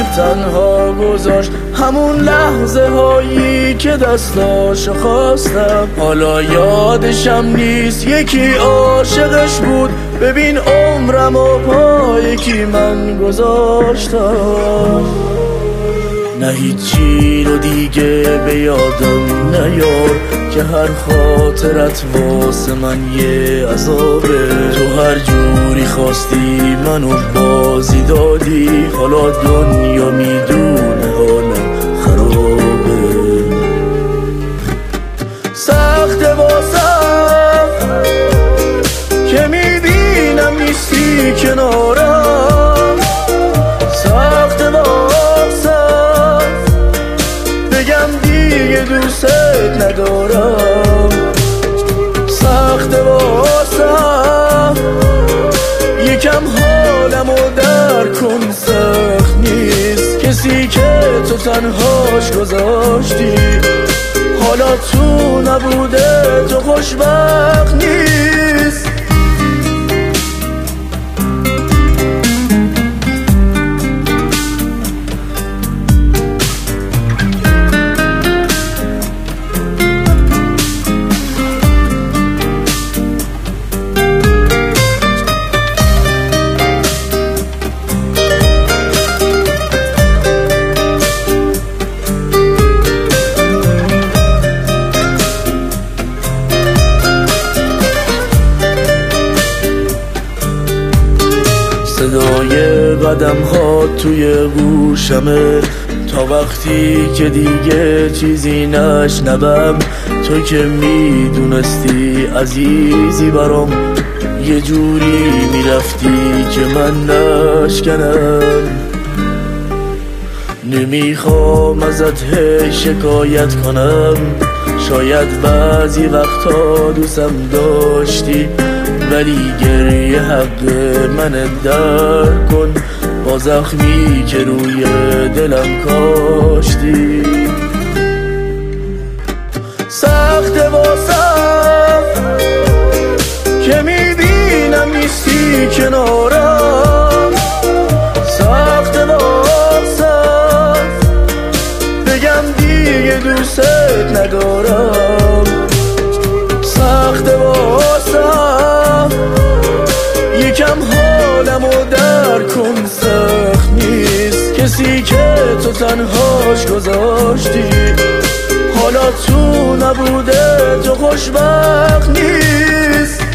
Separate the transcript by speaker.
Speaker 1: تنها گذاشت، همون لحظه هایی که دستاشو خواستم. حالا یادشم نیست یکی عاشقش بود، ببین عمرم و پای کی من گذاشتم. نه هیچی رو دیگه به یادم نیار که هر خاطرت واسه من یه عذابه. تو هر جوری خواستی منو بازی دادی، حالا دنیا میدونه حالم خرابه. سخت واسم که میبینم نیستی کنارم، سخت واسم بگم دیگه دوست ندارم. سخت واسم یکم حالمو درک کن، سخت نیست کسی که تو تنهاش گذاشتی، حالا تو نبوده تو خوشبخت نیست. صدای قدم ها توی گوشمه تا وقتی که دیگه چیزی نشنوم. تو که میدونستی عزیزی برام، یه جوری میرفتی که من نشکنم. نمیخوام ازت شکایت کنم، شاید بعضی وقتا دوستم داشتی، ولی گریه حق من درک کن با زخمی که روی دلم کاشتی. سخت واسم که میبینم نیستی کنارم، سخت واسم بگم دیگه دوست ندارم. سخت واسم یکم حالمو درک کن، سخت نیست کسی که تو تنهاش گذاشتی، حالا تو نبوده تو خوشبخت نیست.